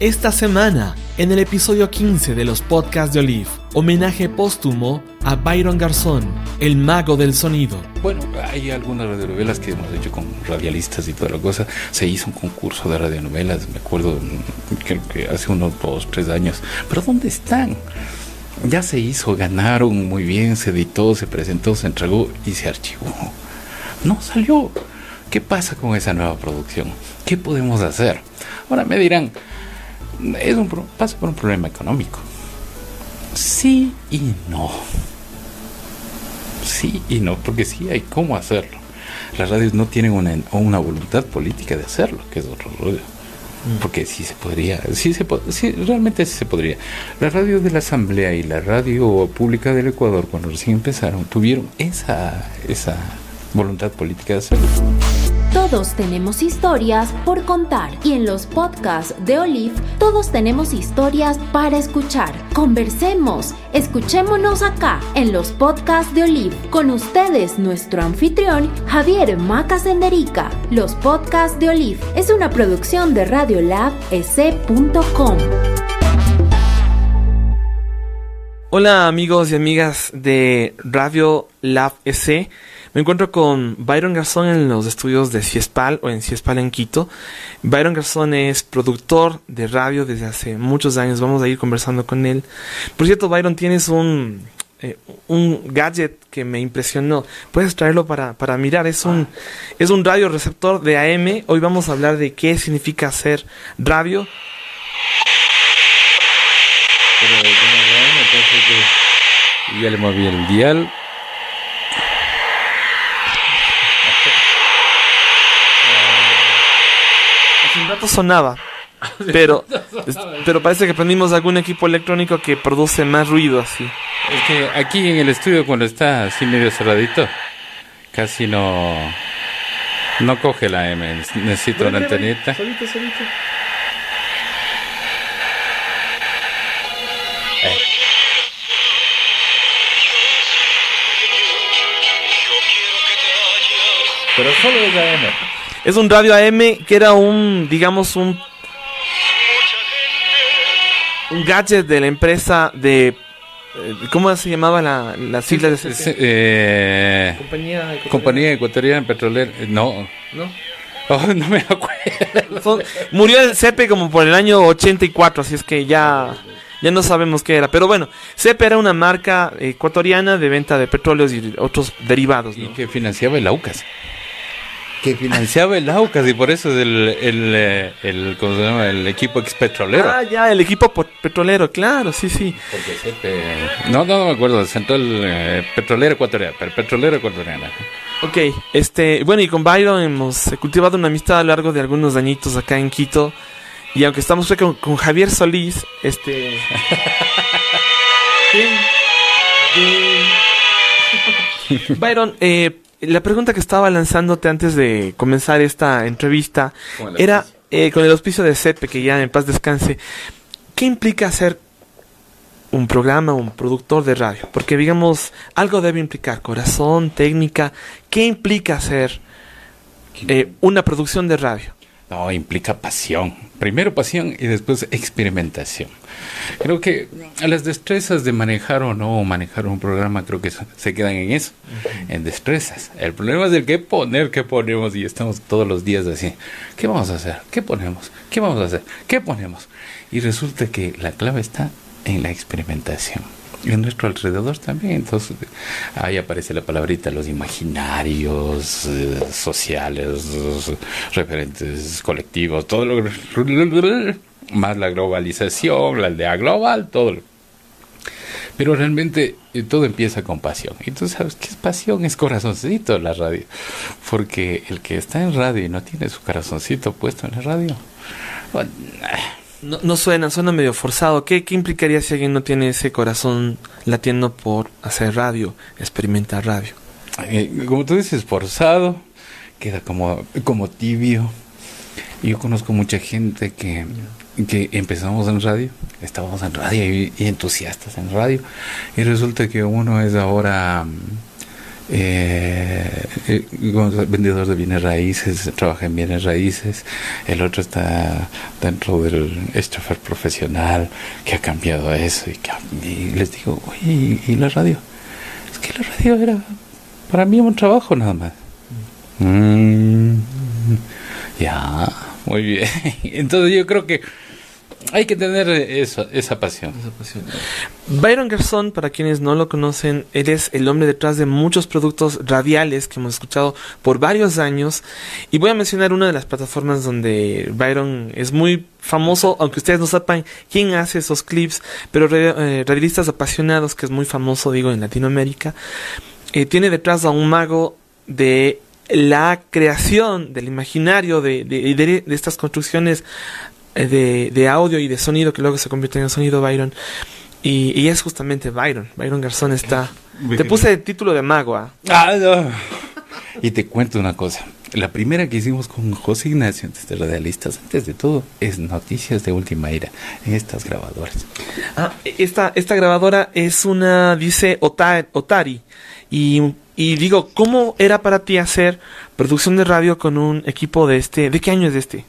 Esta semana, en el episodio 15 de los podcasts de Olive, homenaje póstumo a Byron Garzón, el mago del sonido. Bueno, hay algunas radionovelas que hemos hecho con radialistas y toda la cosa. Se hizo un concurso de radionovelas, me acuerdo, creo que hace unos 2, 3 años. ¿Pero dónde están? Ya se hizo, ganaron muy bien, se editó, se presentó, se entregó y se archivó. No salió. ¿Qué pasa con esa nueva producción? ¿Qué podemos hacer? Ahora me dirán, pasa por un problema económico. Sí y no. Sí y no, porque sí hay cómo hacerlo. Las radios no tienen una voluntad política de hacerlo, que es otro rollo. Porque sí se podría, realmente sí se podría. La radio de la Asamblea y la radio pública del Ecuador, cuando recién empezaron, tuvieron esa voluntad política de hacerlo. Todos tenemos historias por contar y en los podcasts de Olive todos tenemos historias para escuchar. Conversemos, escuchémonos acá en los podcasts de Olive. Con ustedes nuestro anfitrión Javier Macasenderica. Los podcasts de Olive es una producción de radiolab.es.com. Hola amigos y amigas de Radio Lab SE. Me encuentro con Byron Garzón en los estudios de Ciespal o en Ciespal en Quito. Byron Garzón es productor de radio desde hace muchos años. Vamos a ir conversando con él. Por cierto, Byron, tienes un gadget que me impresionó. Puedes traerlo para mirar. Es un radio receptor de AM. Hoy vamos a hablar de qué significa hacer radio. Ya le moví el dial. Hace un rato sonaba, pero parece que prendimos algún equipo electrónico que produce más ruido así. Es que aquí en el estudio, cuando está así medio cerradito, casi no coge la M. Necesito una antenita. Solito. Pero solo es AM. Es un radio AM que era un gadget de la empresa de... ¿Cómo se llamaba la sigla de ese? Compañía Ecuatoriana Petrolera. No. Oh, no me acuerdo. Murió el CEPE como por el año 84, así es que ya no sabemos qué era. Pero bueno, CEPE era una marca ecuatoriana de venta de petróleos y otros derivados, ¿no? Y que financiaba el AUCAS. Y por eso es el ¿cómo se llama? El equipo expetrolero. Ah, ya, el equipo petrolero, claro, sí. Porque CEPE... No me acuerdo, Central Petrolera Ecuatoriana, pero Petrolera Ecuatoriana. Ok, bueno, y con Byron hemos cultivado una amistad a lo largo de algunos añitos acá en Quito. Y aunque estamos con Javier Solís, Byron, la pregunta que estaba lanzándote antes de comenzar esta entrevista era, con el auspicio de CEPE, que ya en paz descanse, ¿qué implica ser un programa, un productor de radio? Porque digamos, algo debe implicar corazón, técnica. ¿Qué implica hacer una producción de radio? No, implica pasión. Primero pasión y después experimentación. Creo que las destrezas de manejar o no manejar un programa, creo que se quedan en eso, en destrezas. El problema es el qué ponemos, y estamos todos los días así. ¿Qué vamos a hacer? ¿Qué ponemos? ¿Qué vamos a hacer? ¿Qué ponemos? Y resulta que la clave está en la experimentación. Y en nuestro alrededor también. Entonces ahí aparece la palabrita, los imaginarios sociales, los referentes colectivos, todo lo más la globalización, la aldea global, todo. Pero realmente todo empieza con pasión. Y tú sabes qué es pasión, es corazoncito la radio. Porque el que está en radio y no tiene su corazoncito puesto en la radio, bueno, no suena medio forzado. ¿Qué implicaría si alguien no tiene ese corazón latiendo por hacer radio, experimentar radio? Como tú dices, forzado, queda como tibio. Yo conozco mucha gente que empezamos en radio, estábamos en radio y entusiastas en radio, y resulta que uno es ahora vendedor de bienes raíces, trabaja en bienes raíces. El otro está dentro del chofer profesional, que ha cambiado eso. Y les digo, oye, ¿y la radio? Es que la radio era para mí un trabajo nada más. Ya, muy bien. Entonces yo creo que hay que tener esa pasión. Byron Garzón, para quienes no lo conocen, él es el hombre detrás de muchos productos radiales que hemos escuchado por varios años. Y voy a mencionar una de las plataformas donde Byron es muy famoso, aunque ustedes no sepan quién hace esos clips, pero radialistas apasionados, que es muy famoso, digo, en Latinoamérica. Tiene detrás a un mago de la creación, del imaginario, de estas construcciones de audio y de sonido que luego se convierten en sonido Byron, y es justamente Byron Garzón está. Te puse el título de mago. No. Y te cuento una cosa, la primera que hicimos con José Ignacio de Radialistas, antes de todo, es Noticias de Última Era, en estas grabadoras. Esta grabadora es una, dice Otari, y digo, ¿cómo era para ti hacer producción de radio con un equipo de este? ¿De qué año es este?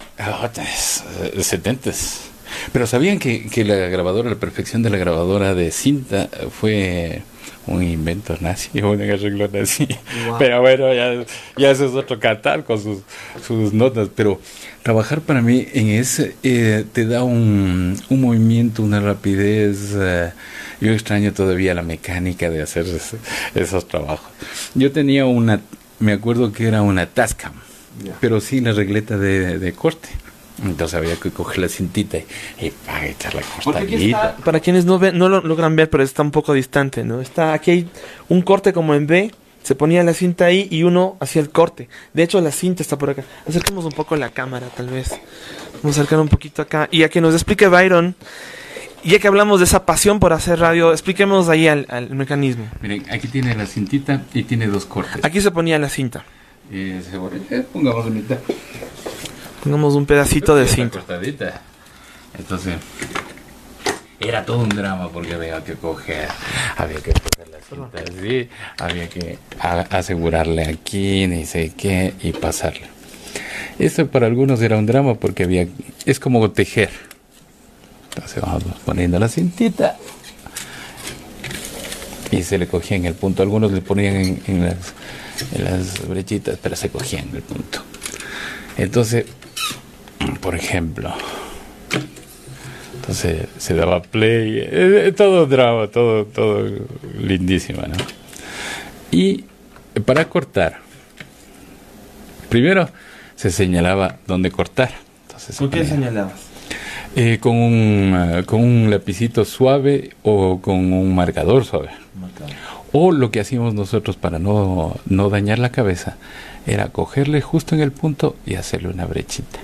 70s. Pero ¿sabían que la grabadora, la perfección de la grabadora de cinta fue un invento nazi, un arreglo nazi? Wow. Pero bueno, ya eso es otro cantar con sus notas. Pero trabajar para mí en ese te da un movimiento, una rapidez. Yo extraño todavía la mecánica de hacer esos trabajos. Yo tenía me acuerdo que era una Tascam, pero sin la regleta de corte. Entonces había que coger la cintita y echar la cortadita. Para quienes no lo logran ver, pero está un poco distante, ¿no? Aquí hay un corte como en B, se ponía la cinta ahí y uno hacía el corte. De hecho, la cinta está por acá. Acerquemos un poco la cámara, tal vez. Vamos a acercar un poquito acá. Y a que nos explique Byron, ya que hablamos de esa pasión por hacer radio, expliquemos ahí al mecanismo. Miren, aquí tiene la cintita y tiene dos cortes. Aquí se ponía la cinta. Pongamos la mitad. Pongamos un pedacito de cinta. Cortadita. Entonces, era todo un drama porque había que coger la cinta así, había que asegurarle aquí, ni sé qué, y pasarle. Esto para algunos era un drama porque es como tejer. Entonces vamos poniendo la cintita y se le cogía en el punto. Algunos le ponían en las brechitas, pero se cogía en el punto. Entonces, por ejemplo, se daba play, todo drama, todo lindísimo, ¿no? Y para cortar, primero se señalaba dónde cortar. Entonces, ¿con qué señalabas? Con un lapicito suave o con un marcador suave. O lo que hacíamos nosotros para no dañar la cabeza era cogerle justo en el punto y hacerle una brechita.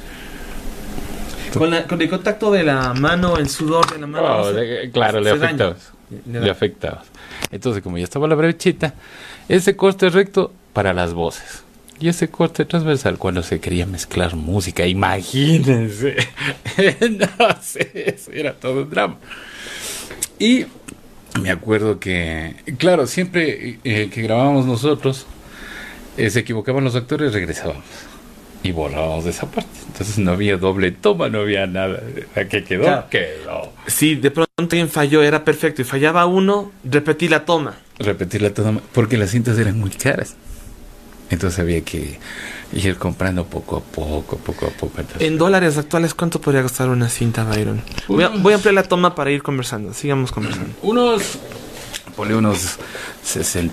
Con el contacto de la mano, el sudor de la mano. Claro, le afectabas. Entonces, como ya estaba la brechita, ese corte recto para las voces. Y ese corte transversal cuando se quería mezclar música, imagínense. No sé, eso era todo un drama. Y me acuerdo que, claro, siempre que grabábamos nosotros, se equivocaban los actores, regresábamos y borrábamos de esa parte. Entonces no había doble toma, no había nada. ¿A qué quedó? Claro. Quedó. Si de pronto alguien falló, era perfecto, y fallaba uno, repetir la toma, porque las cintas eran muy caras. Entonces había que ir comprando poco a poco. Entonces, en dólares actuales, ¿cuánto podría costar una cinta, Byron? Voy a ampliar la toma para ir conversando. Sigamos conversando. Ponle unos $60,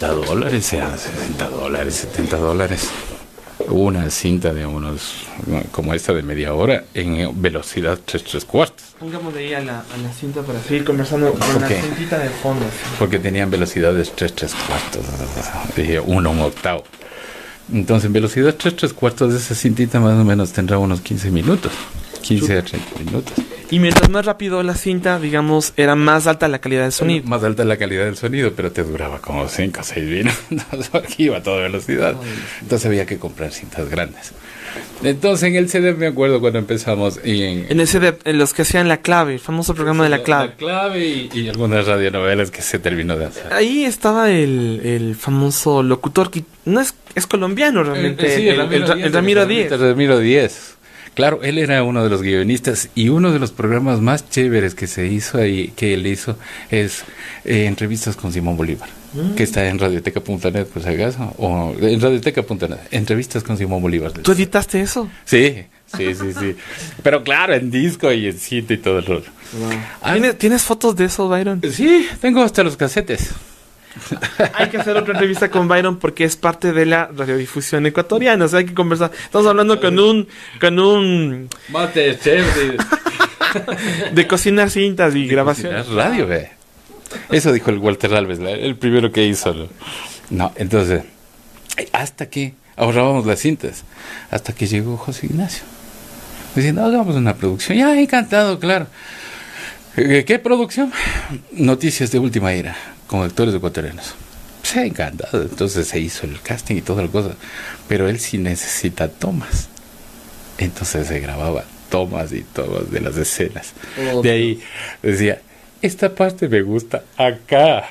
$70. Una cinta de como esta de media hora en velocidad 3/4. Pongamos de ahí a la cinta para seguir conversando con la cintita de fondo. Porque tenían velocidades 3/4, 1/8. Entonces en velocidad 3/4 de esa cintita más o menos tendrá unos 15 minutos. 15 a 30 minutos. Y mientras más rápido la cinta, digamos, era más alta la calidad del sonido. Más alta la calidad del sonido, pero te duraba como 5 o 6 minutos. Aquí iba a toda velocidad. Entonces había que comprar cintas grandes. Entonces en el CD me acuerdo cuando empezamos. En el CD, en los que hacían La Clave, el famoso programa de La Clave. La Clave y algunas radionovelas que se terminó de hacer. Ahí estaba el famoso locutor que no es colombiano realmente. Sí, el Ramiro Díez. Ramiro Díez. Claro, él era uno de los guionistas y uno de los programas más chéveres que se hizo ahí, que él hizo, es entrevistas con Simón Bolívar, que está en radioteca.net, por si acaso, o en radioteca.net, entrevistas con Simón Bolívar. ¿Tú editaste eso? Sí. Pero claro, en disco y en cinta y todo el rollo. Wow. ¿Tienes fotos de eso, Byron? Sí, tengo hasta los casetes. Hay que hacer otra entrevista con Byron porque es parte de la radiodifusión ecuatoriana, o sea, hay que conversar. Estamos hablando con un Mate, chévere. de cocinar cintas y grabación. Radio, ve. Eso dijo el Walter Alves, el primero que hizo. No, entonces, hasta que ahorrábamos las cintas, hasta que llegó José Ignacio, diciendo, hagamos una producción. Ya, encantado, claro. ¿Qué producción? Noticias de última era, con actores ecuatorianos. Se ha encantado. Entonces se hizo el casting y toda la cosa. Pero él sí necesita tomas. Entonces se grababa tomas y tomas de las escenas. De ahí decía, esta parte me gusta acá.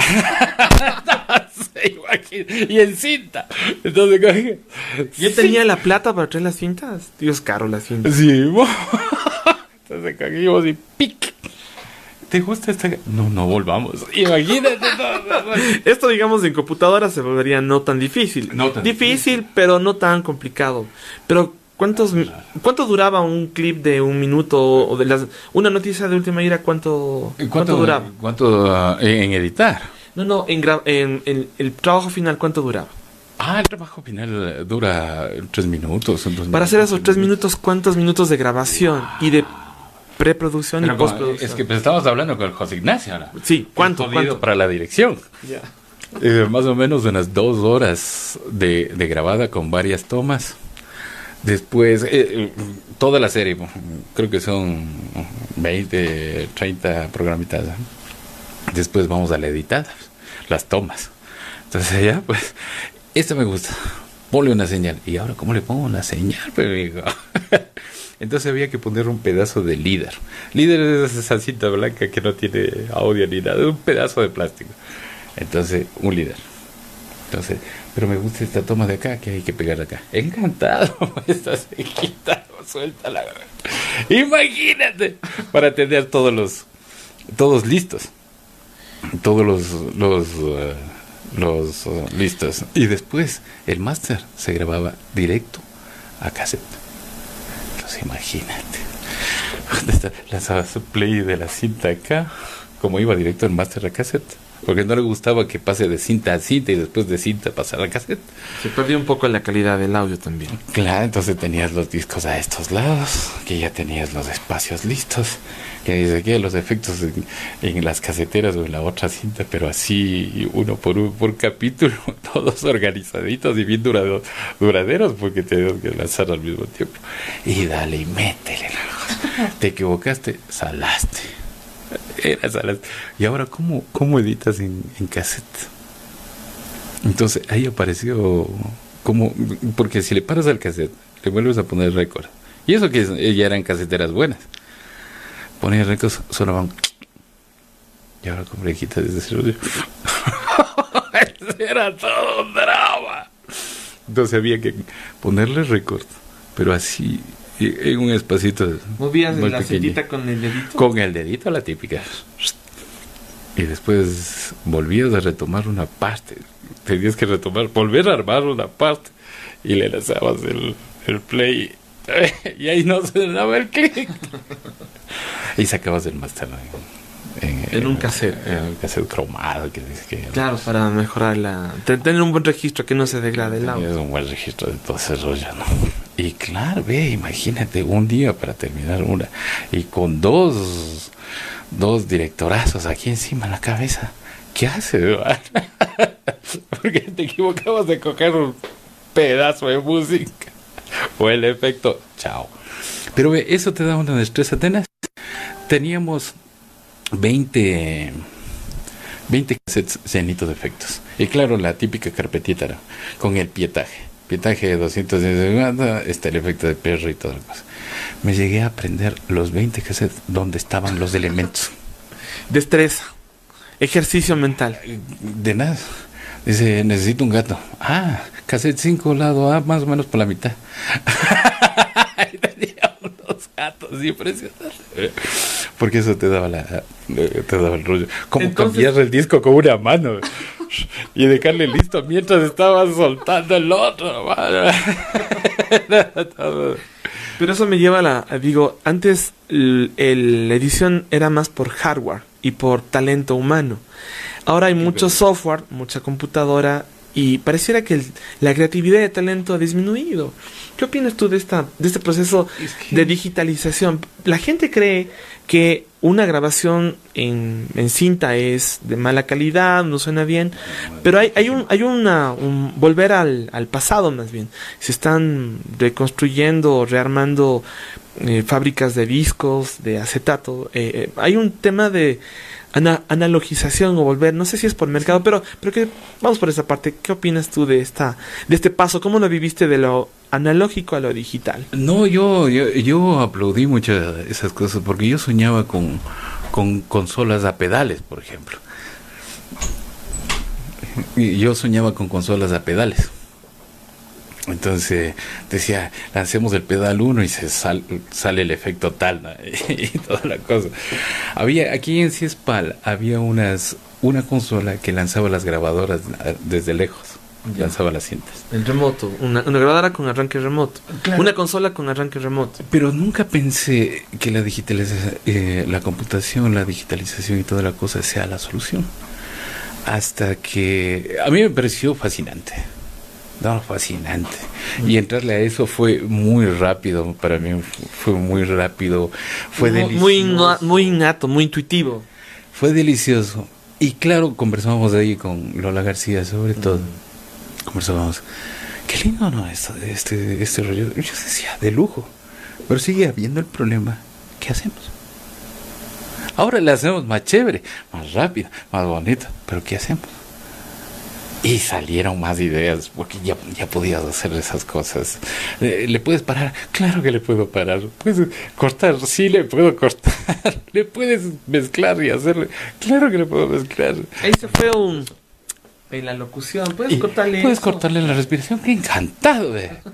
Y en cinta. Entonces, ¿yo tenía la plata para traer las cintas? Dios, caro las cintas. Sí. Entonces cogimos y ¡pic! ¿Te gusta esta? No volvamos. Imagínate. Esto, digamos, en computadora se volvería no tan difícil. Difícil, pero no tan complicado. Pero, ¿cuánto duraba un clip de 1 minuto? O de una noticia de última hora, ¿cuánto duraba? ¿Cuánto en editar? No, en el trabajo final, ¿cuánto duraba? El trabajo final dura 3 minutos. Para hacer esos 3 minutos, ¿cuántos minutos de grabación y de preproducción y postproducción? Es que estamos hablando con José Ignacio ahora. Sí, ¿cuánto? Para la dirección. Yeah. Más o menos unas 2 horas de grabada con varias tomas. Después, toda la serie, creo que son 20, 30 programitas. Después vamos a la editada, las tomas. Entonces ya, pues, esto me gusta. Ponle una señal. ¿Y ahora cómo le pongo una señal, amigo? Entonces había que poner un pedazo de líder. Líder es esa cinta blanca que no tiene audio ni nada, un pedazo de plástico. Entonces, un líder. Entonces, pero me gusta esta toma de acá, que hay que pegar acá. Encantado, esta se quita, suéltala. Imagínate, para tener todos listos. Todos los listos. Y después, el máster se grababa directo a cassette. Imagínate. Lanzaba su play de la cinta acá, como iba directo el máster a cassette, porque no le gustaba que pase de cinta a cinta y después de cinta pasar a cassette. Se perdió un poco la calidad del audio también. Claro, entonces tenías los discos a estos lados, que ya tenías los espacios listos, que dice que los efectos en las caseteras o en la otra cinta, pero así uno por capítulo, todos organizaditos y bien duraderos, porque tenías que lanzar al mismo tiempo. Y dale y métele. Te equivocaste, salaste. Y ahora, ¿cómo editas en cassette? Entonces ahí apareció porque si le paras al cassette, le vuelves a poner récord. Y eso que ya eran caseteras buenas. Ponías récords, sonaban. Y ahora como le quitas desde cero. Era todo un drama. Entonces había que ponerle récord, pero así, en un espacito. ¿Movías la cintita con el dedito? Con el dedito, la típica. Y después volvías a retomar una parte. Tenías que volver a armar una parte. Y le lanzabas el play. Y ahí no se daba el clic. Y sacabas el máster en un cassette. En un cassette cromado. Claro, para mejorar tener un buen registro, que no se degrade el audio. Es un buen registro de todo ese rollo, ¿no? Y claro, imagínate, un día para terminar una. Y con dos directorazos aquí encima en la cabeza. ¿Qué haces? Porque te equivocabas de coger un pedazo de música o el efecto. Chao. Pero eso te da una destreza tenaz. Teníamos 20 cassettes llenitos de efectos. Y claro, la típica carpetita, ¿no? Con el pietaje de 210, está el efecto de perro y toda la cosa. Me llegué a aprender los 20 cassettes donde estaban los elementos. Destreza, ejercicio mental. De nada. Dice, necesito un gato. Cassette 5, lado A, más o menos por la mitad. Ahí tenía unos gatos impresionantes. Porque eso te daba el rollo. Como entonces, cambiar el disco con una mano y dejarle listo mientras estabas soltando el otro. Pero eso me lleva digo, antes la edición era más por hardware y por talento humano. Ahora hay mucho software, mucha computadora, y pareciera que la creatividad de talento ha disminuido. ¿Qué opinas tú de este proceso de digitalización? La gente cree que una grabación en cinta es de mala calidad, no suena bien, pero hay un volver al pasado más bien. Se están reconstruyendo, rearmando fábricas de discos, de acetato. Hay un tema de analogización o volver, no sé si es por mercado, pero que vamos por esa parte. ¿Qué opinas tú de este paso? ¿Cómo lo viviste de lo analógico a lo digital? No, yo aplaudí muchas de esas cosas porque yo soñaba con consolas a pedales, por ejemplo. Yo soñaba con consolas a pedales. Entonces decía, lancemos el pedal 1 y sale el efecto tal, ¿no? Y toda la cosa. Aquí en Ciespal había una consola que lanzaba las grabadoras desde lejos. Ya. Lanzaba las cintas. El remoto, una grabadora con arranque remoto. Claro. Una consola con arranque remoto. Pero nunca pensé que la computación, la digitalización y toda la cosa sea la solución. Hasta que a mí me pareció fascinante. No, fascinante. Y entrarle a eso fue muy rápido. Para mí fue muy rápido. Fue delicioso. Muy innato, muy intuitivo. Fue delicioso. Y claro, conversábamos de ahí con Lola García, sobre todo. Conversábamos, qué lindo, ¿no? Este rollo. Yo decía, de lujo. Pero sigue habiendo el problema. ¿Qué hacemos? Ahora le hacemos más chévere, más rápido, más bonito. Pero ¿qué hacemos? Y salieron más ideas, porque ya podías hacer esas cosas. ¿Le puedes parar? Claro que le puedo parar. ¿Puedes cortar? Sí, le puedo cortar. ¿Le puedes mezclar y hacerle? Claro que le puedo mezclar. Ahí se fue en la locución. ¿Puedes cortarle la respiración? ¡Qué encantado!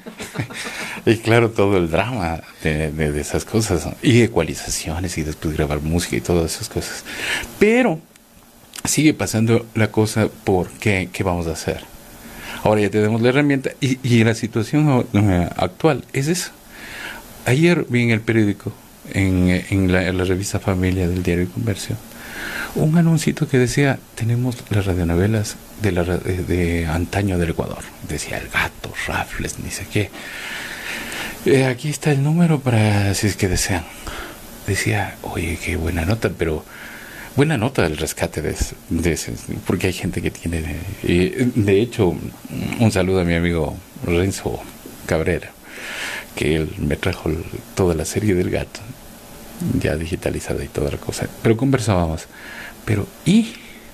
Y claro, todo el drama de esas cosas, ¿no? Y ecualizaciones y después grabar música y todas esas cosas. Pero sigue pasando la cosa por qué vamos a hacer. Ahora ya tenemos la herramienta y la situación actual es eso. Ayer vi en el periódico, en la revista Familia del Diario de Comercio, un anuncito que decía, tenemos las radionovelas de antaño del Ecuador. Decía El Gato, Rafles, ni sé qué. Aquí está el número para si es que desean. Decía, oye, qué buena nota, pero buena nota del rescate de ese, porque hay gente que tiene... de hecho, un saludo a mi amigo Renzo Cabrera, que él me trajo toda la serie del Gato, ya digitalizada y toda la cosa. Pero conversábamos. Pero, ¿y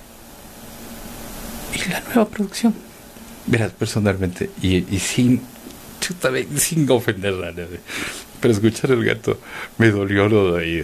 la nueva producción? Verás, personalmente, y sin ofender a nadie, pero escuchar El Gato me dolió los oídos.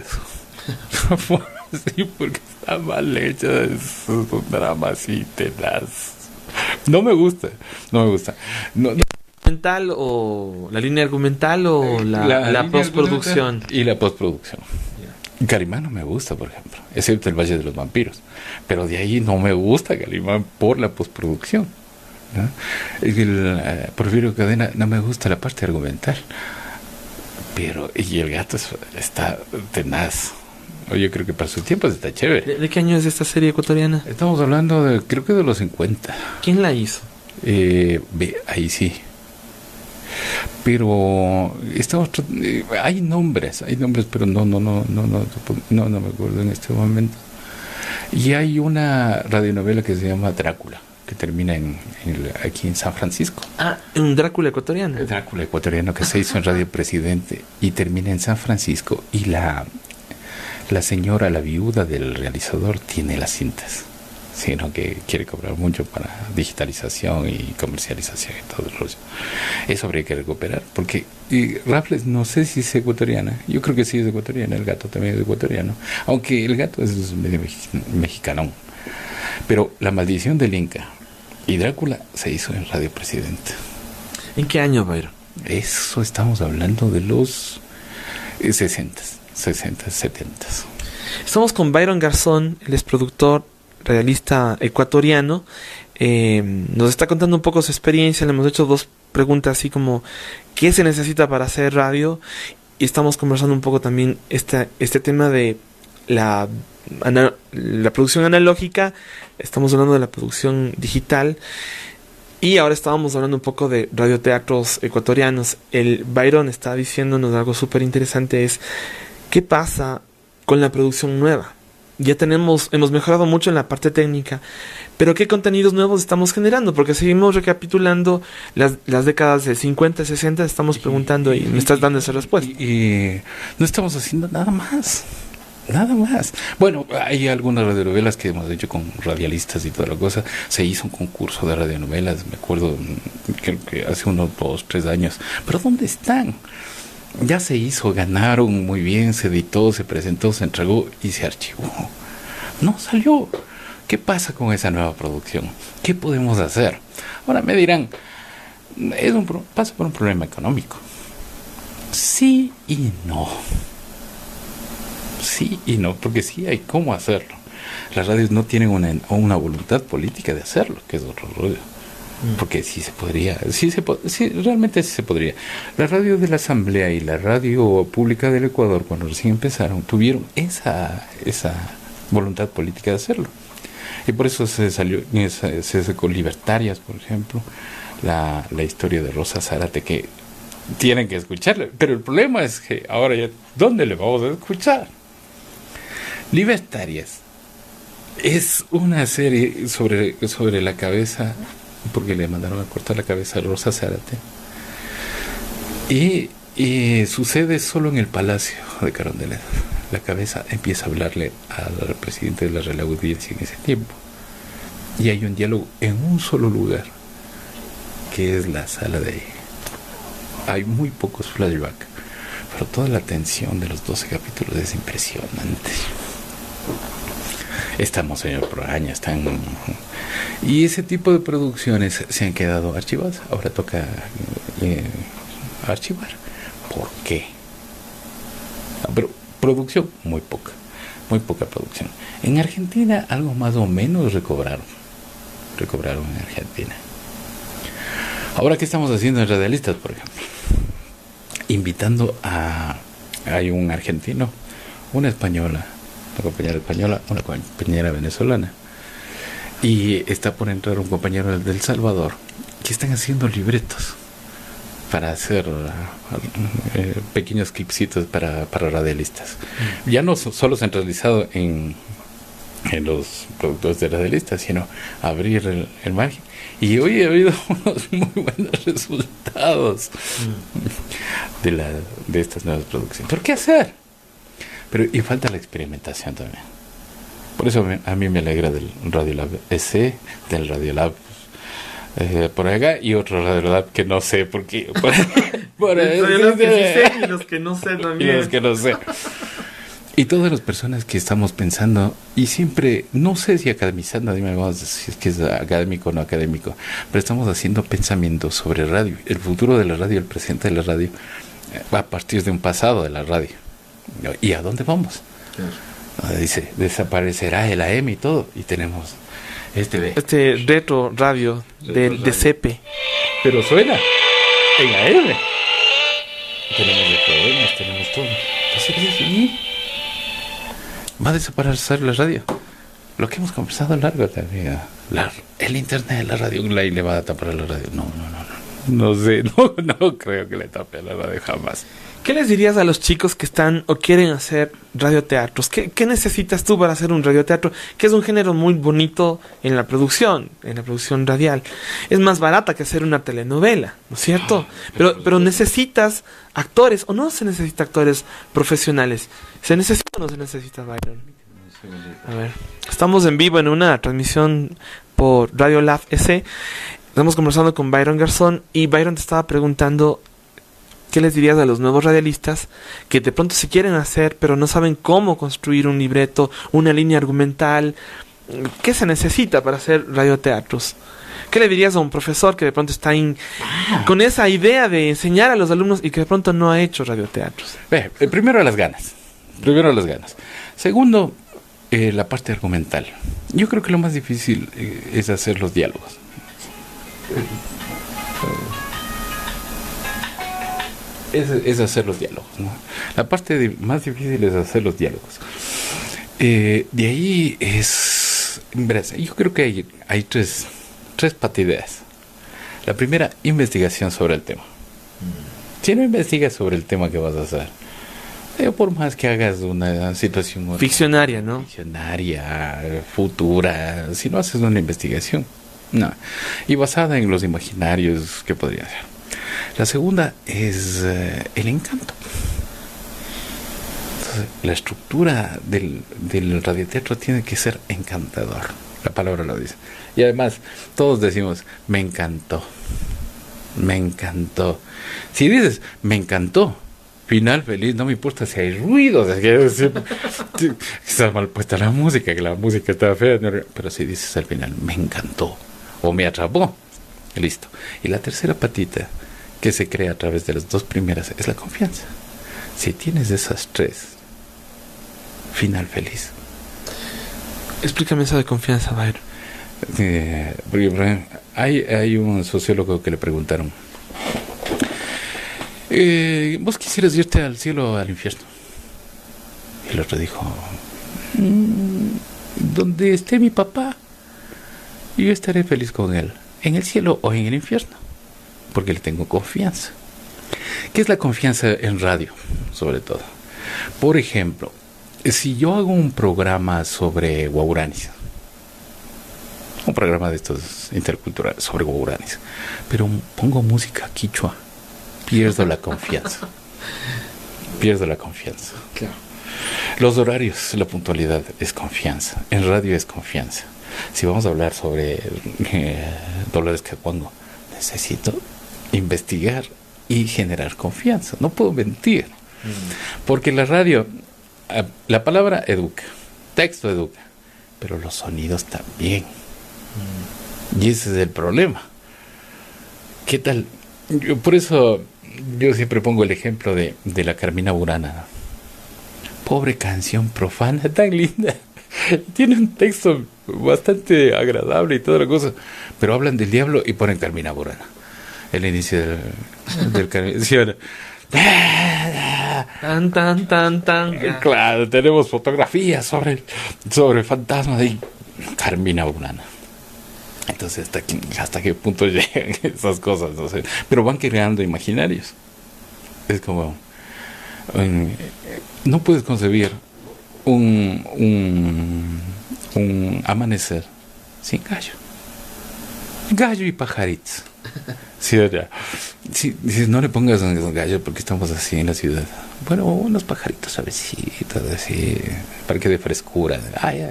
Sí, porque está mal hecha, es un drama así tenaz. No me gusta. No, ¿Argumental o la línea argumental o la postproducción? Y la postproducción. Calimán no me gusta, por ejemplo, excepto El Valle de los Vampiros. Pero de ahí no me gusta Calimán por la postproducción, ¿no? Porfirio Cadena no me gusta la parte argumental. Pero, y El Gato está tenaz. Yo creo que para su tiempo está chévere. ¿De qué año es esta serie ecuatoriana? Estamos hablando creo que de los 50. ¿Quién la hizo? Ahí sí. Pero hay nombres, pero no me acuerdo en este momento. Y hay una radionovela que se llama Drácula, que termina aquí en San Francisco. Ah, un Drácula ecuatoriano. El Drácula ecuatoriano que se hizo en Radio Presidente y termina en San Francisco, y la señora, la viuda del realizador, tiene las cintas, sino que quiere cobrar mucho para digitalización y comercialización y todo el rollo. Eso habría que recuperar, porque Raffles no sé si es ecuatoriana, yo creo que sí es ecuatoriana, el gato también es ecuatoriano, aunque el gato es medio mexicano. Pero La Maldición del Inca y Drácula se hizo en Radio Presidente. ¿En qué año, Byron? Eso estamos hablando de los 60, 70. Estamos con Byron Garzón, él es productor, radialista ecuatoriano. Nos está contando un poco su experiencia. Le hemos hecho 2 preguntas así como ¿qué se necesita para hacer radio? Y estamos conversando un poco también este tema de la producción analógica. Estamos hablando de la producción digital. Y ahora estábamos hablando un poco de radioteatros ecuatorianos. El Byron está diciéndonos algo súper interesante, es ¿qué pasa con la producción nueva? Ya hemos mejorado mucho en la parte técnica, pero ¿qué contenidos nuevos estamos generando? Porque seguimos recapitulando las décadas de 50, 60, estamos preguntando y me estás dando esa respuesta. Y no estamos haciendo nada más. Nada más. Bueno, hay algunas radionovelas que hemos hecho con radialistas y toda la cosa. Se hizo un concurso de radionovelas, me acuerdo, creo que hace unos 2, 3 años. Pero ¿dónde están? Ya se hizo, ganaron muy bien, se editó, se presentó, se entregó y se archivó. No salió. ¿Qué pasa con esa nueva producción? ¿Qué podemos hacer? Ahora me dirán, pasa por un problema económico. Sí y no. Sí y no, porque sí hay cómo hacerlo. Las radios no tienen una voluntad política de hacerlo, que es otro rollo. Porque sí se podría, realmente sí se podría. La radio de la Asamblea y la radio pública del Ecuador, cuando recién empezaron, tuvieron esa voluntad política de hacerlo. Y por eso se sacó Libertarias, por ejemplo, la historia de Rosa Zárate, que tienen que escucharla. Pero el problema es que ahora ya, ¿dónde le vamos a escuchar? Libertarias es una serie sobre la cabeza, porque le mandaron a cortar la cabeza a Rosa Zárate, y sucede solo en el Palacio de Carondelet. La cabeza empieza a hablarle al presidente de la Real Audiencia en ese tiempo, y hay un diálogo en un solo lugar, que es la sala de ahí. Hay muy pocos flashbacks, pero toda la tensión de los 12 capítulos es impresionante. Estamos en el Proaña, y ese tipo de producciones se han quedado archivadas. Ahora toca archivar. ¿Por qué? Pero producción muy poca producción. En Argentina algo más o menos recobraron en Argentina. Ahora, ¿qué estamos haciendo en Radialistas, por ejemplo? Invitando hay un argentino, una española, una compañera española, una compañera venezolana, y está por entrar un compañero del Salvador, que están haciendo libretos para hacer pequeños clipsitos para radialistas. Ya no solo centralizado en los productores de radialistas, sino abrir el margen. Y hoy he habido unos muy buenos resultados de estas nuevas producciones. ¿Pero qué hacer? Y falta la experimentación también. Por eso a mí me alegra del Radiolab SC, del Radiolab por acá, y otro Radiolab que no sé por qué. Radiolab que sí sé y los que no sé también. Y los que no sé. Y todas las personas que estamos pensando, y siempre, no sé si academizando, dime si es que es académico o no académico, pero estamos haciendo pensamientos sobre radio, el futuro de la radio, el presente de la radio, a partir de un pasado de la radio. ¿Y a dónde vamos? Claro. Dice, desaparecerá el AM y todo, y tenemos este retro radio de CEPE. Pero suena en AM. Tenemos de programas, tenemos todo. Entonces, va a desaparecer la radio. Lo que hemos conversado largo también. El internet, la radio, le va a tapar a la radio. No. No sé, no creo que le tape la radio jamás. ¿Qué les dirías a los chicos que están o quieren hacer radioteatros? ¿Qué necesitas tú para hacer un radioteatro? Que es un género muy bonito en la producción radial. Es más barata que hacer una telenovela, ¿no es cierto? Pero necesitas actores, o no se necesita actores profesionales. ¿Se necesita o no se necesita, Byron? A ver, estamos en vivo en una transmisión por Radio Lab EC. Estamos conversando con Byron Garzón y Byron te estaba preguntando ¿qué les dirías a los nuevos radialistas que de pronto se quieren hacer pero no saben cómo construir un libreto, una línea argumental? ¿Qué se necesita para hacer radioteatros? ¿Qué le dirías a un profesor que de pronto está con esa idea de enseñar a los alumnos y que de pronto no ha hecho radioteatros? Primero las ganas. Segundo, la parte argumental. Yo creo que lo más difícil es hacer los diálogos. Es hacer los diálogos, ¿no? La parte más difícil es hacer los diálogos. De ahí es... Yo creo que hay tres patideas. La primera, investigación sobre el tema. Si no investigas sobre el tema que vas a hacer, por más que hagas una situación ficcionaria, ¿no? Ficcionaria, futura, si no haces una investigación, no. Y basada en los imaginarios que podría ser. La segunda es el encanto. Entonces, la estructura del radioteatro tiene que ser encantador. La palabra lo dice. Y además, todos decimos, me encantó. Me encantó. Si dices, me encantó, final feliz, no me importa si hay ruidos. Está mal puesta la música, que la música está fea. Pero si dices al final, me encantó o me atrapó, listo. Y la tercera patita que se crea a través de las dos primeras es la confianza. Si tienes esas tres, final feliz. Explícame eso de confianza, Byron. Porque hay un sociólogo que le preguntaron, ¿vos quisieras irte al cielo o al infierno? Y el otro dijo, donde esté mi papá, yo estaré feliz con él, en el cielo o en el infierno, porque le tengo confianza. ¿Qué es la confianza en radio, sobre todo? Por ejemplo, si yo hago un programa sobre guauranis, un programa de estos interculturales sobre guauranis, pero pongo música quichua, pierdo la confianza. Claro. Los horarios, la puntualidad es confianza. En radio es confianza. Si vamos a hablar sobre Dolores Cacuango, necesito investigar y generar confianza. No puedo mentir. Porque la radio, la palabra educa, texto educa, pero los sonidos también. Y ese es el problema. ¿Qué tal? Por eso yo siempre pongo el ejemplo de la Carmina Burana. Pobre canción profana, tan linda. Tiene un texto bastante agradable y toda la cosa, pero hablan del diablo y ponen Carmina Burana. El inicio del Carmina. ¿Sí, tan? Claro, tenemos fotografías sobre fantasmas de Carmina Burana. Entonces, ¿hasta qué punto llegan esas cosas? No sé. Pero van creando imaginarios. Es como... no puedes concebir un amanecer sin gallo. Gallo y pajaritos. Sí, si no le pongas un gallo porque estamos así en la ciudad. Bueno, unos pajaritos suavecitos, así, para que dé frescura.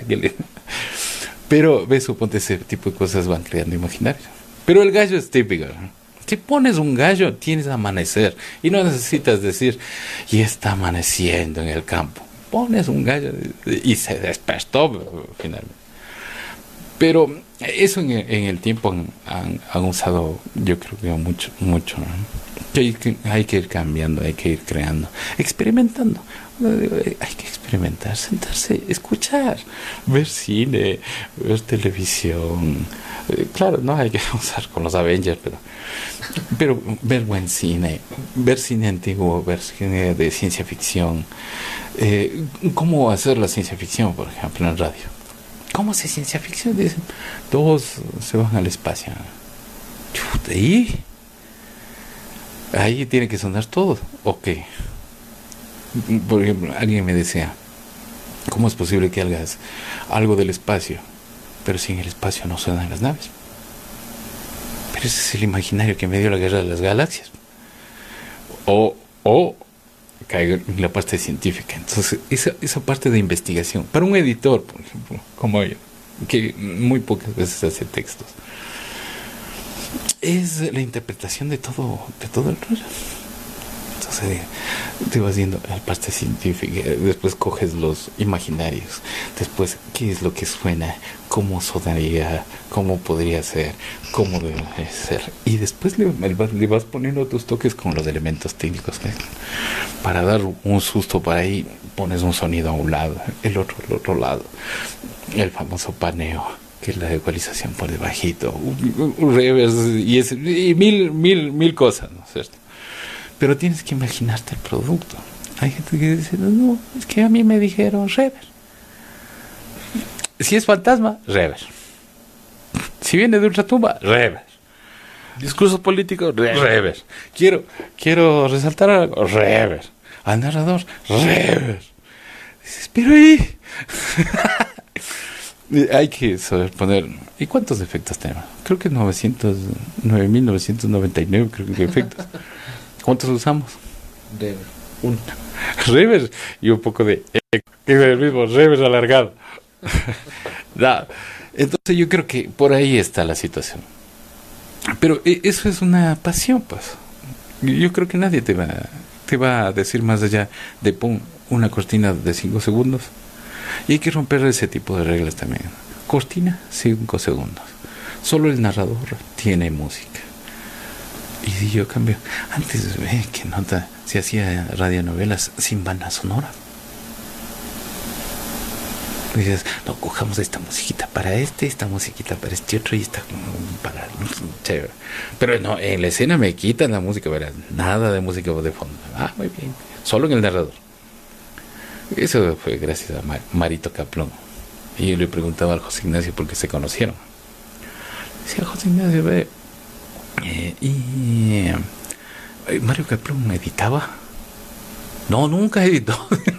Pero, ves, suponte ese tipo de cosas van creando imaginarios. Pero el gallo es típico, ¿no? Si pones un gallo, tienes amanecer. Y no necesitas decir, y está amaneciendo en el campo. Pones un gallo y se despertó finalmente. Pero eso en el tiempo han usado, yo creo que mucho, ¿no? Hay que ir cambiando, hay que ir creando, experimentando. Hay que experimentar, sentarse, escuchar, ver cine, ver televisión. Claro, no hay que usar con los Avengers, pero ver buen cine, ver cine antiguo, ver cine de ciencia ficción. ¿Cómo hacer la ciencia ficción, por ejemplo, en radio? ¿Cómo hace ciencia ficción? Dicen, todos se van al espacio. ¿Y Ahí tiene que sonar todo. Ok. Por ejemplo, alguien me decía, ¿cómo es posible que hagas algo del espacio, pero si en el espacio no suenan las naves? Pero ese es el imaginario que me dio la guerra de las galaxias. O caigo en la parte científica. Entonces, esa parte de investigación, para un editor, por ejemplo, como yo, que muy pocas veces hace textos, es la interpretación de todo el rollo. Entonces te vas viendo la parte científica, después coges los imaginarios, después qué es lo que suena, cómo sonaría, cómo podría ser, cómo debe ser, y después le vas poniendo tus toques con los elementos técnicos, ¿eh? Para dar un susto por ahí pones un sonido a un lado, el otro al otro lado, el famoso paneo, que es la ecualización por debajito, un reverse y mil cosas, ¿no es cierto? Pero tienes que imaginarte el producto. Hay gente que dice, no, es que a mí me dijeron rever. Si es fantasma, rever. Si viene de ultratumba, rever. Discurso político, rever. Quiero resaltar algo, rever. Al narrador, rever. Dices, pero ahí hay que saber poner. ¿Y cuántos efectos tenemos? Creo que 9.999 creo que efectos. ¿Cuántos usamos? Rever. Uno. Rever y un poco de eco. El mismo rever alargado. No. Entonces yo creo que por ahí está la situación. Pero eso es una pasión, pues. Yo creo que nadie te va a decir más allá de pon una cortina de 5 segundos. Y hay que romper ese tipo de reglas también. Cortina, 5 segundos. Solo el narrador tiene música. Y si yo cambio, antes que nota, se hacía radionovelas sin banda sonora. Y dices, no, cojamos esta musiquita para esta musiquita para este otro y esta para chévere. Pero no, en la escena me quitan la música, ¿verdad? Nada de música de fondo. Ah, muy bien. Solo en el narrador. Eso fue gracias a Marito Caplón. Y yo le preguntaba al José Ignacio por qué se conocieron. Decía, José Ignacio, ve. Mario Caplón editaba. No, nunca editó.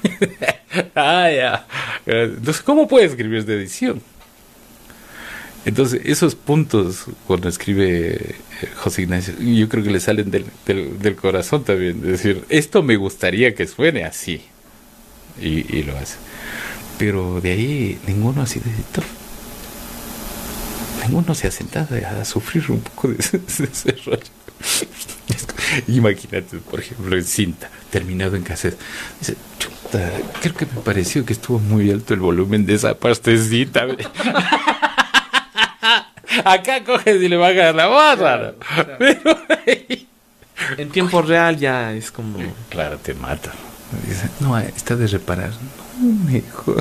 Ya. Entonces, ¿cómo puede escribir de edición? Entonces, esos puntos cuando escribe José Ignacio, yo creo que le salen del corazón también. Es decir, esto me gustaría que suene así. Y lo hace. Pero de ahí ninguno ha sido editor. Ninguno se ha sentado a sufrir un poco de ese rollo. Imagínate, por ejemplo, en cinta, terminado en cassette. Dice, chuta, creo que me pareció que estuvo muy alto el volumen de esa pastecita. Acá coges y le bajas la barra. Pero en tiempo real ya es como... Claro, te mata. Dice, no, está de reparar. No, mejor.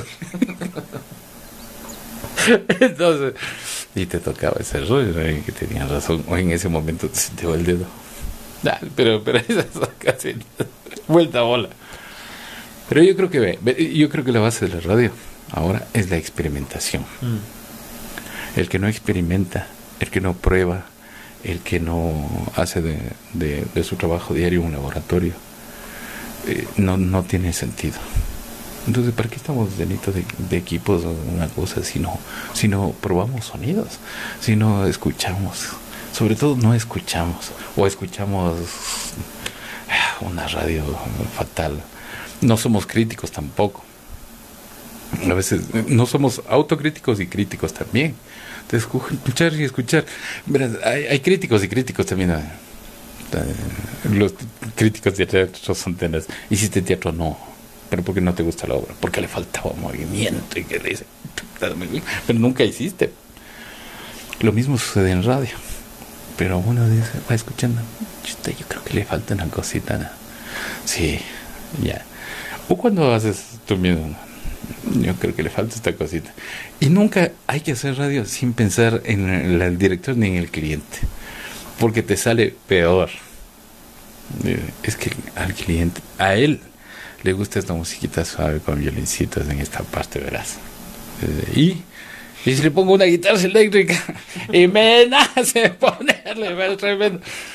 Entonces, y te tocaba ese rollo, ¿no? Que tenías razón, o en ese momento te sintió el dedo. Pero esas son casi vuelta a bola. Pero yo creo que la base de la radio ahora es la experimentación. El que no experimenta, el que no prueba, el que no hace de su trabajo diario un laboratorio, no tiene sentido. Entonces, ¿para qué estamos llenitos de equipos o una cosa si no probamos sonidos? Si no escuchamos, sobre todo no escuchamos, o escuchamos una radio fatal. No somos críticos tampoco. A veces no somos autocríticos y críticos también. Entonces, escuchar y escuchar. Verás, hay críticos y críticos también. Los críticos de teatro son tenas. Hiciste teatro, no. Pero ¿por qué no te gusta la obra? Porque le faltaba movimiento y que dice, pero nunca hiciste. Lo mismo sucede en radio. Pero uno dice, va escuchando, yo creo que le falta una cosita, ¿no? Sí, ya. O cuando haces tú mismo, yo creo que le falta esta cosita. Y nunca hay que hacer radio sin pensar en el director ni en el cliente, porque te sale peor. Es que al cliente, a él le gusta esta musiquita suave con violincitos en esta parte, verás. Y si le pongo una guitarra eléctrica y me nace ponerle, tremendo.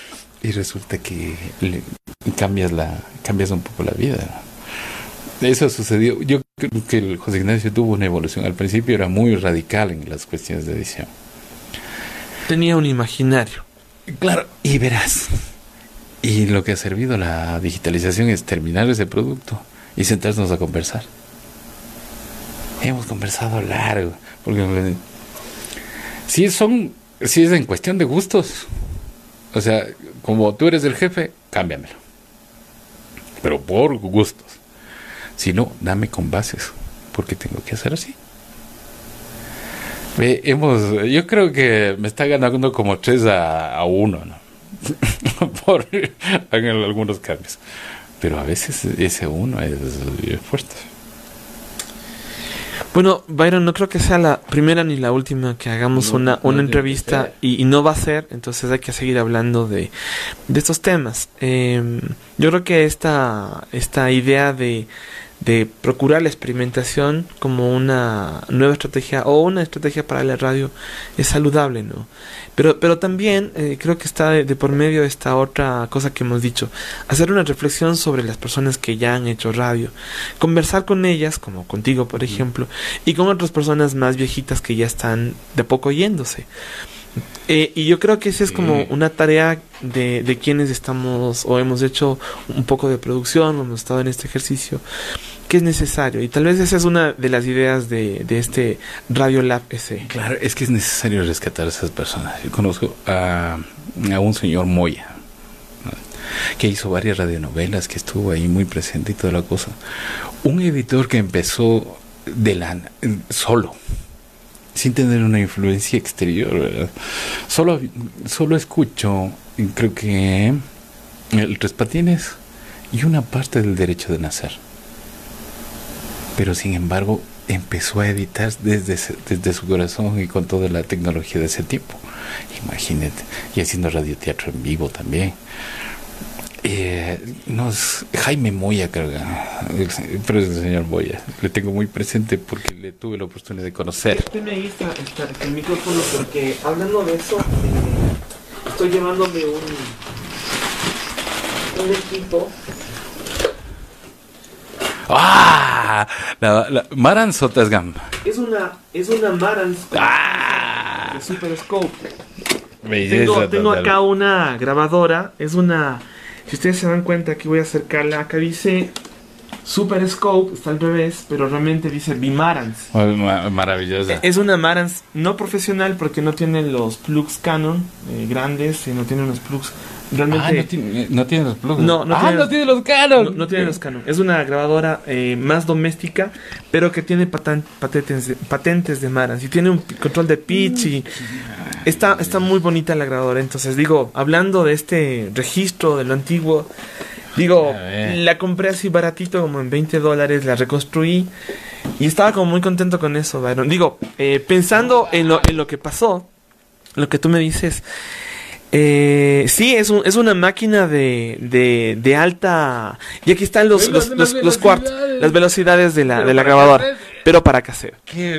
y resulta que cambias un poco la vida. Eso sucedió. Yo creo que el José Ignacio tuvo una evolución. Al principio era muy radical en las cuestiones de edición. Tenía un imaginario. Claro, y verás. Y lo que ha servido la digitalización es terminar ese producto y sentarnos a conversar. Hemos conversado largo, porque si es en cuestión de gustos, o sea, como tú eres el jefe, cámbiamelo, pero por gustos. Si no, dame con bases, porque tengo que hacer así. Yo creo que me está ganando como 3-1, ¿no? Por en algunos cambios, pero a veces ese 1 es fuerte. Bueno, Byron, no creo que sea la primera ni la última que hagamos una entrevista y no va a ser, entonces hay que seguir hablando de estos temas. Yo creo que esta idea de procurar la experimentación como una nueva estrategia o una estrategia para la radio es saludable, ¿no? Pero también creo que está de por medio esta otra cosa que hemos dicho, hacer una reflexión sobre las personas que ya han hecho radio, conversar con ellas, como contigo por ejemplo, y con otras personas más viejitas que ya están de poco yéndose. Y yo creo que esa es como una tarea de quienes estamos o hemos hecho un poco de producción o hemos estado en este ejercicio, que es necesario, y tal vez esa es una de las ideas de este Radio Lab SE. Claro, es que es necesario rescatar a esas personas. Yo conozco a un señor Moya, ¿no?, que hizo varias radionovelas, que estuvo ahí muy presente y toda la cosa. Un editor que empezó solo, sin tener una influencia exterior, ¿verdad? Solo escucho, creo que el Tres Patines y una parte del Derecho de Nacer. Pero sin embargo empezó a editar desde su corazón y con toda la tecnología de ese tipo. Imagínate, y haciendo radioteatro en vivo también. Jaime Moya, creo, pero es el señor Moya. Le tengo muy presente porque le tuve la oportunidad de conocer. Tenme ahí el micrófono, porque hablando de eso, estoy llevándome un equipo. ¡Ah! La Marantz Sotasgam. Es una Marantz de Super Scope. Tengo acá una grabadora. Es una... Si ustedes se dan cuenta, aquí voy a acercarla. Acá dice Super Scope, está al revés, pero realmente dice Marantz. Maravillosa. Es una Marantz no profesional porque no tiene los plugs Canon grandes, no tiene unos plugs realmente. No tiene los plugs. No tiene los Canon. No tiene los Canon. Es una grabadora más doméstica, pero que tiene patentes de Marantz y tiene un control de pitch y está muy bonita la grabadora. Entonces digo, hablando de este registro de lo antiguo, digo, la compré así baratito, como en $20, la reconstruí y estaba como muy contento con eso, Byron. Digo, pensando en lo que pasó, lo que tú me dices, sí, es una máquina de alta, y aquí están los quarts, las velocidades de la grabadora, pero para casero.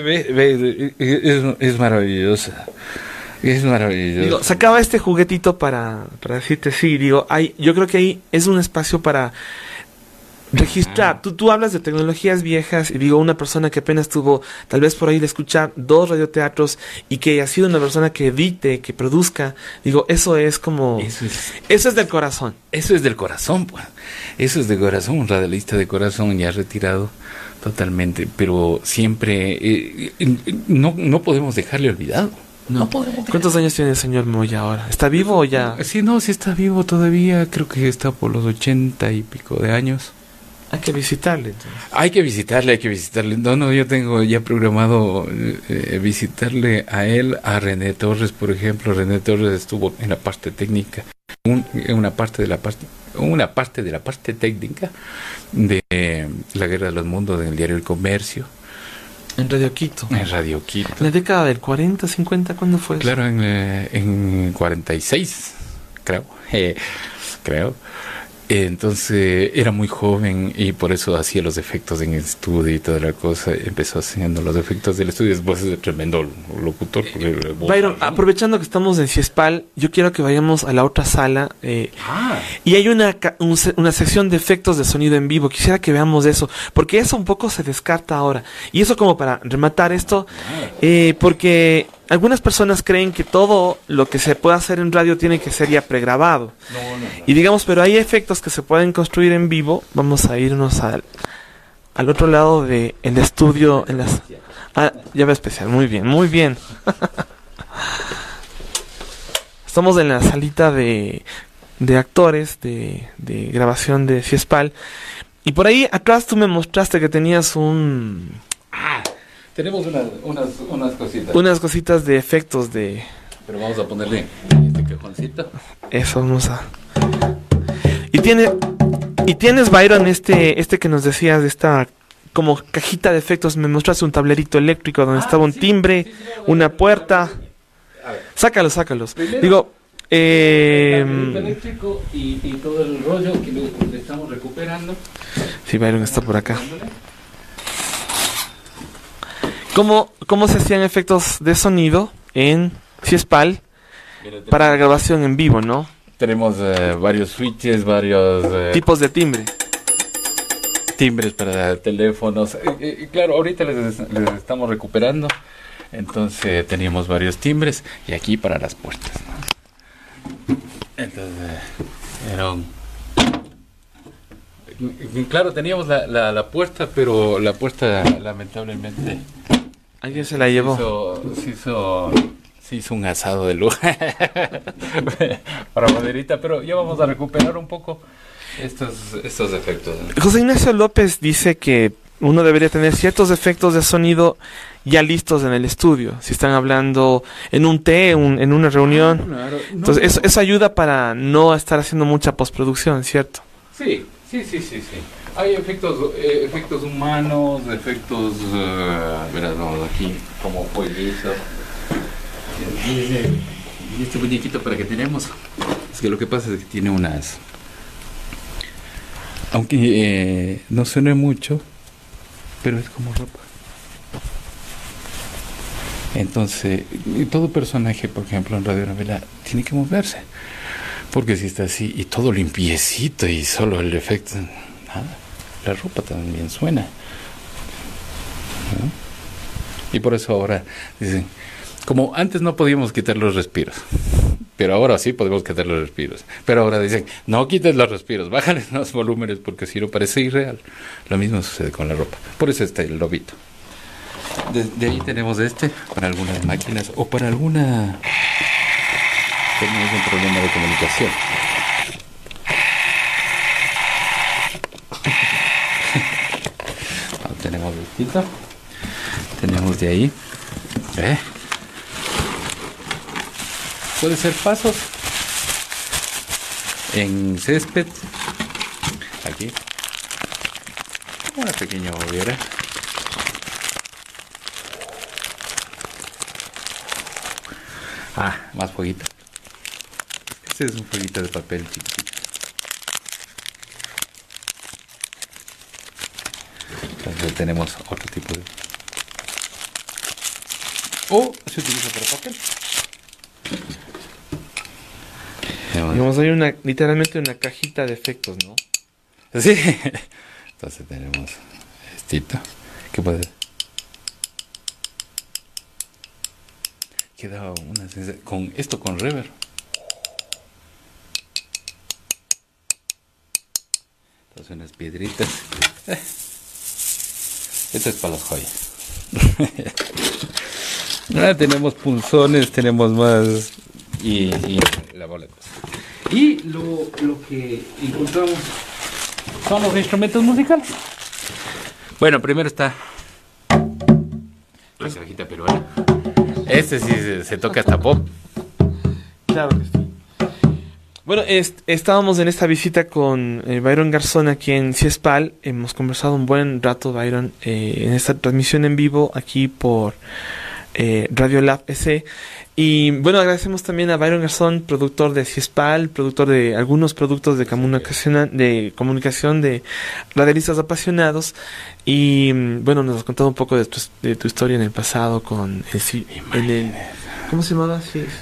Es maravillosa. Es maravilloso. Digo, sacaba este juguetito para decirte, sí, digo, yo creo que ahí es un espacio para registrar. Tú hablas de tecnologías viejas y digo, una persona que apenas tuvo tal vez por ahí de escuchar 2 radioteatros y que ha sido una persona que edite, que produzca, digo, eso es como... Eso es del corazón. Eso es del corazón, pues. Eso es del corazón, un radialista de corazón ya retirado totalmente, pero siempre no podemos dejarle olvidado. No podemos. ¿Cuántos años tiene el señor Moya ahora? ¿Está vivo o ya? Sí está vivo todavía. Creo que está por los 80 y pico de años. Hay que visitarle, entonces. Hay que visitarle. No, yo tengo ya programado visitarle a él, a René Torres, por ejemplo. René Torres estuvo en la parte técnica, una parte de la parte técnica de la Guerra de los Mundos en el diario El Comercio. En Radio Quito. En Radio Quito. ¿En la década del 40, 50? ¿Cuándo fue eso? Claro, en 46, creo. Entonces era muy joven y por eso hacía los efectos en el estudio y toda la cosa. Empezó haciendo los efectos del estudio. Después es tremendo locutor. Byron, aprovechando que estamos en Ciespal, yo quiero que vayamos a la otra sala. Y hay una sección de efectos de sonido en vivo. Quisiera que veamos eso, porque eso un poco se descarta ahora. Y eso como para rematar esto, porque algunas personas creen que todo lo que se puede hacer en radio tiene que ser ya pregrabado. No. Y digamos, pero hay efectos que se pueden construir en vivo. Vamos a irnos al otro lado del estudio, en las llave especial. Muy bien, muy bien. Estamos en la salita de actores de grabación de Ciespal. Y por ahí atrás tú me mostraste que tenías tenemos unas cositas. unas cositas de efectos de... Pero vamos a ponerle este cajoncito. Eso vamos a... Y tienes, Byron, este que nos decías de esta como cajita de efectos. Me mostraste un tablerito eléctrico donde estaba un timbre, una puerta. Sácalos. Primero, Digo, el eléctrico y todo el rollo que le estamos recuperando. sí, Byron está por acá. ¿Cómo se hacían efectos de sonido en Ciespal para la grabación en vivo, no? Tenemos varios switches, varios Tipos de timbre. timbres para teléfonos. Claro, ahorita les estamos recuperando. Entonces teníamos varios timbres y aquí para las puertas, ¿no? Entonces claro, teníamos la puerta, pero la puerta lamentablemente Alguien se la llevó. se hizo un asado de luz para maderita, pero ya vamos a recuperar un poco estos efectos, ¿no? José Ignacio López dice que uno debería tener ciertos efectos de sonido ya listos en el estudio. Si están hablando en un té, en una reunión. Claro. No, Entonces, eso ayuda para no estar haciendo mucha postproducción, ¿cierto? Sí. Hay efectos humanos, efectos, verás, vamos aquí, como fueguitos. Y este muñequito para que tenemos. Es que lo que pasa es que tiene unas... Aunque no suene mucho, pero es como ropa. Entonces, todo personaje, por ejemplo, en radionovela, tiene que moverse. Porque si está así y todo limpiecito y solo el efecto, nada, la ropa también suena, ¿no? Y por eso ahora dicen, como antes no podíamos quitar los respiros, pero ahora sí podemos quitar los respiros. Pero ahora dicen, no quites los respiros, bájale los volúmenes porque si no parece irreal. Lo mismo sucede con la ropa. Por eso está el lobito. De ahí tenemos para algunas máquinas o para alguna... Tenemos un problema de comunicación. Tenemos vestito. Tenemos de ahí. Puede ser pasos en césped. Aquí. Una pequeña hoguera. Más fueguito. Este es un fueguito de papel chiquitito. Entonces tenemos otro tipo de... O se utiliza para papel. Digamos, hay literalmente una cajita de efectos, ¿no? Sí. Entonces tenemos estito. ¿Qué puede ser? Queda una sensación con reverb. Entonces unas piedritas. Esto es para las joyas. Tenemos punzones, tenemos más y la bola de cosas. Y lo que encontramos son los instrumentos musicales. Bueno, primero está la cajita peruana. Este sí se toca hasta pop. Claro que sí. Bueno, estábamos en esta visita con Byron Garzón aquí en Ciespal. Hemos conversado un buen rato, Byron, en esta transmisión en vivo aquí por Radio Lab EC. Y bueno, agradecemos también a Byron Garzón, productor de Ciespal, productor de algunos productos de comunicación de radialistas apasionados. Y bueno, nos has contado un poco de tu historia en el pasado con ¿cómo se llamaba?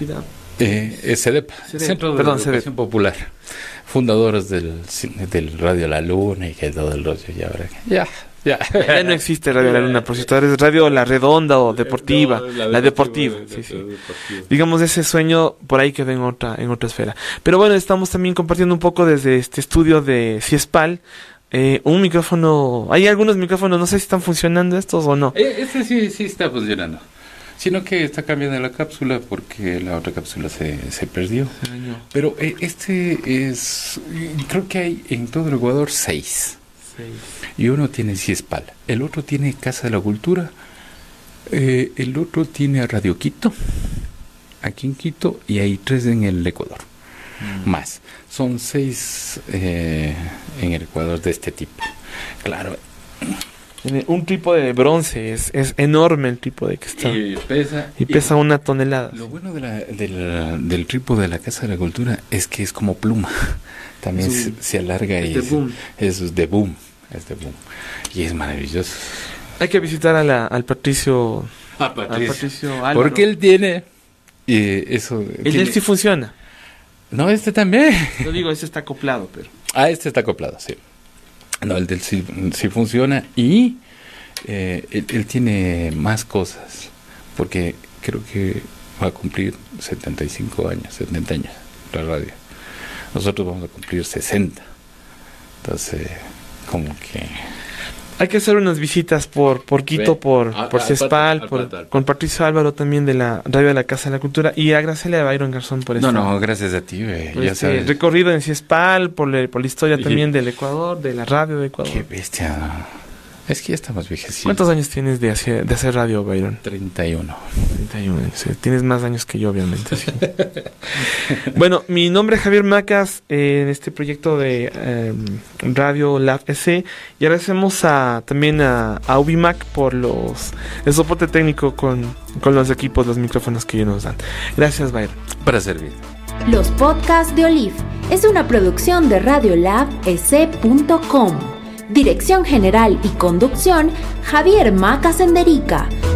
CEDEP, Centro de Educación Popular, fundadores del Radio La Luna y que todo el rollo. Y ahora ya no existe Radio La Luna, por cierto, es Radio La Redonda o Deportiva, la Deportiva. Sí. Digamos, ese sueño por ahí quedó en otra esfera. Pero bueno, estamos también compartiendo un poco desde este estudio de Ciespal. Un micrófono, hay algunos micrófonos, no sé si están funcionando estos o no. Este sí está funcionando. Sino que está cambiando la cápsula porque la otra cápsula se perdió. Pero este creo que hay en todo el Ecuador 6. Y uno tiene Ciespal, el otro tiene Casa de la Cultura, el otro tiene Radio Quito, aquí en Quito, y hay 3 en el Ecuador. Más, son 6 en el Ecuador de este tipo. Claro. Un tipo de bronce, es enorme el trípode que está. Y pesa 1 tonelada. Lo bueno del trípode de la Casa de la Cultura es que es como pluma. También se alarga y es de boom. Y es maravilloso. Hay que visitar al Patricio Álvaro. Porque él tiene eso. Él sí funciona. No, este también. Lo digo, este está acoplado, pero. Este está acoplado, sí. No, el del sí funciona y él tiene más cosas, porque creo que va a cumplir 70 años la radio. Nosotros vamos a cumplir 60. Entonces, como que... Hay que hacer unas visitas por Quito, por Ciespal, con Patricio Álvaro también de la Radio de la Casa de la Cultura, y agradecerle a Byron Garzón por eso. No, gracias a ti, ya sabes. Recorrido en Ciespal, por la historia también del Ecuador, de la radio de Ecuador. Qué bestia. Es que ya estamos viejecitos. ¿Cuántos años tienes de hacer radio, Byron? 31. Tienes más años que yo, obviamente. Sí. Bueno, mi nombre es Javier Macas, en este proyecto de Radio Lab EC, y agradecemos también a Ubimac por el soporte técnico con los equipos, los micrófonos que ellos nos dan. Gracias, Byron. Para servir. Los podcasts de Olif es una producción de radiolabec.com. Dirección general y conducción, Javier Macas Enderica.